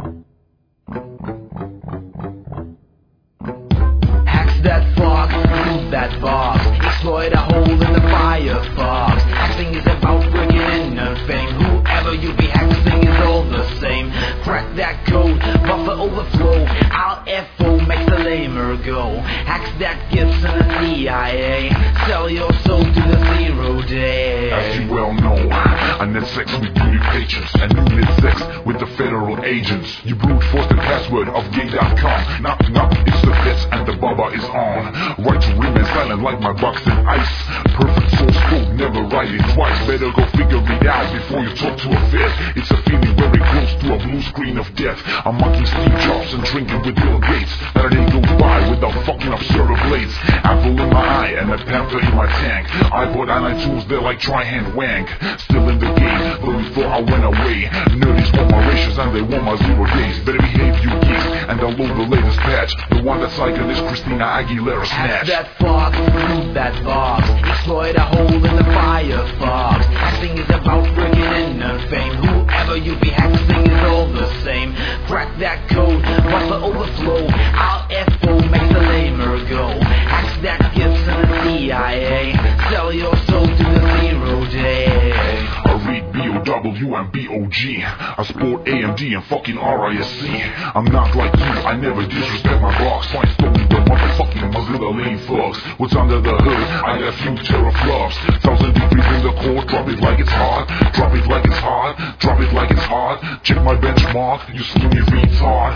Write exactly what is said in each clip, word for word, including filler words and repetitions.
Axe that fox, move that box, exploit a hole in the firefox. Hacking is about bringing in no fame. Whoever you be hacking is all the same. Crack that code, buffer overflow. Alt F O makes the lamer go. Hacks that Gibson and C I A. Sell your soul to the zero day. As you well know, I net sex with beauty patrons and you net sex with the federal agents. You brute force the password of gay dot com. Knock knock, it's the fits and the baba is on. Right to remain silent like my box in ice. Perfect source code, never write it twice. Better go figure it out before you talk to a vet. It's a feeling very close to a blue screen of death. I'm mocking Steve Jobs and drinking with Bill Gates. Not a day goes by without fucking up server blades. Apple in my eye and a panther in my tank. iPod and iTunes, they're like tri-hand wank. Still in the game, but before I went away. Nerdies want my ratios and they want my zero days. Better behave, you geeks, and download the latest patch. The one that's like this Christina Aguilera snatch. Hack that fox, move that box, exploit a hole in the firefox. Hacking is about bringing in no fame. Whoever you be hacking is all the same. Crack that code, buffer overflow. Alt F O makes the lamer go. Hacks that Gibson and C I A. Sell your soul to the zero day. I read B O W and B O G. I sport A M D and fucking R I S C. I'm not like you, I never disrespect my box. Find stolen the motherfucking Mozilla lane thugs. What's under the hood? I got a few teraflops. Thousand degrees in the core, drop it like it's hot. Drop it like it's hot, drop it like it's hot. Check my benchmark, you skinny retard.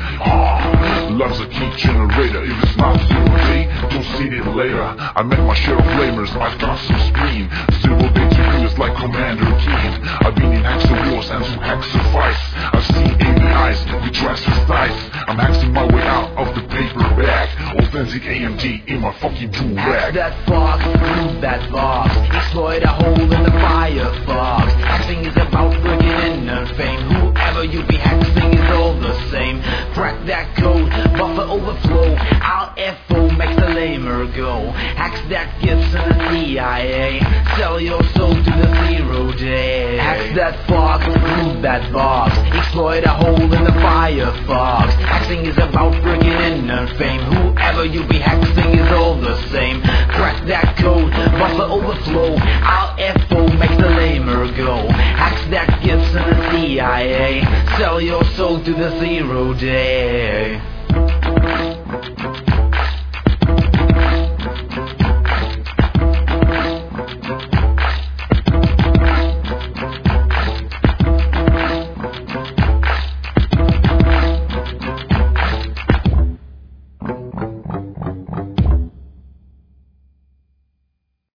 Ah, love's a key generator. If it's not zero day, don't see it later. I met my share of flamers, I've got some spleen. Zero day to you is like Commander Keen. I've been in hacks of wars and some hacks suffice. I've seen A B Is with transvestites. I'm hacking my way out of the paper bag. Authentic A M D in my fucking jewel Hack rag. that fox, move that box, exploit a hole in the firefox. Hacking is about bringing in no fame. Whoever you be hacking is all the same. Crack that code, buffer overflow. Alt F O makes the lamer go. Hacks that Gibson and C I A. Sell your soul to the zero day. Hacks that fox, move that box, exploit a hole in the firefox. Hacking is about bringing in no fame. Whoever you be hacking is all the same. Crack that code, buffer overflow. Alt F O makes the lamer go. Hacks that Gibson and C I A. Sell your soul to the zero day.